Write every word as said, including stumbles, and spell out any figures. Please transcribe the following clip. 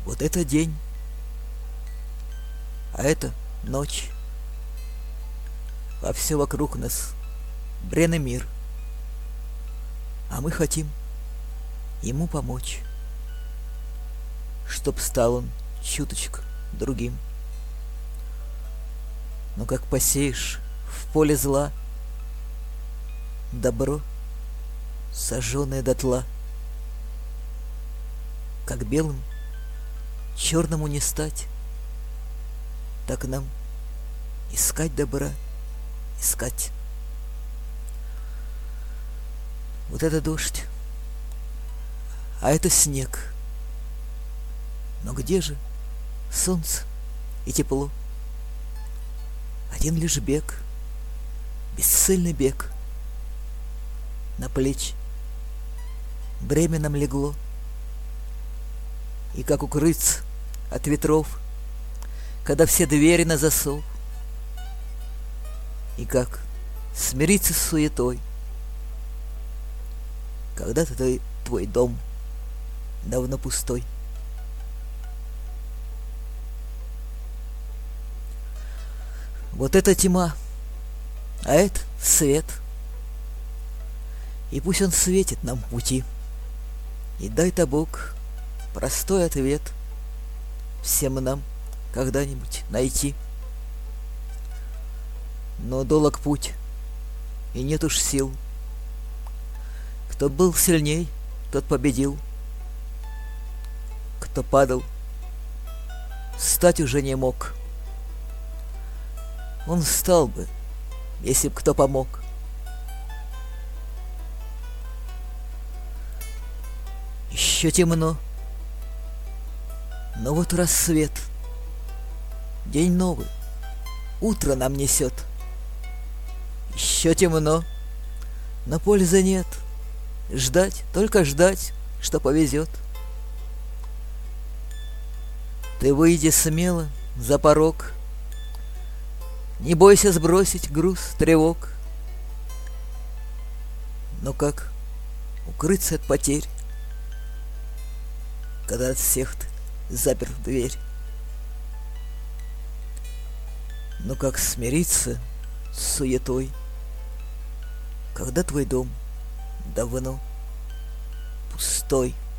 Вот это день, а это ночь. А все вокруг нас бренный мир, а мы хотим ему помочь, чтоб стал он чуточку другим. Но как посеешь в поле зла добро, сожженное дотла, как белым черному не стать, так нам искать добра, искать. Вот это дождь, а это снег. Но где же солнце и тепло? Один лишь бег, бесцельный бег. На плечи бремя нам легло, и как укрыться от ветров, когда все двери на засов, и как смириться с суетой, когда ты твой дом давно пустой. Вот это тьма, а это свет. И пусть он светит нам пути, и дай-то Бог простой ответ всем нам когда-нибудь найти. Но долог путь, и нет уж сил. Кто был сильней, тот победил. Кто падал, встать уже не мог. Он встал бы, если б кто помог. Еще темно, но вот рассвет. День новый, утро нам несет. Еще темно, но пользы нет. Ждать, только ждать, что повезет. Ты выйди смело за порог, не бойся сбросить груз тревог. Но как укрыться от потерь, когда от всех ты запер дверь? Но как смириться с суетой, когда твой дом давно пустой?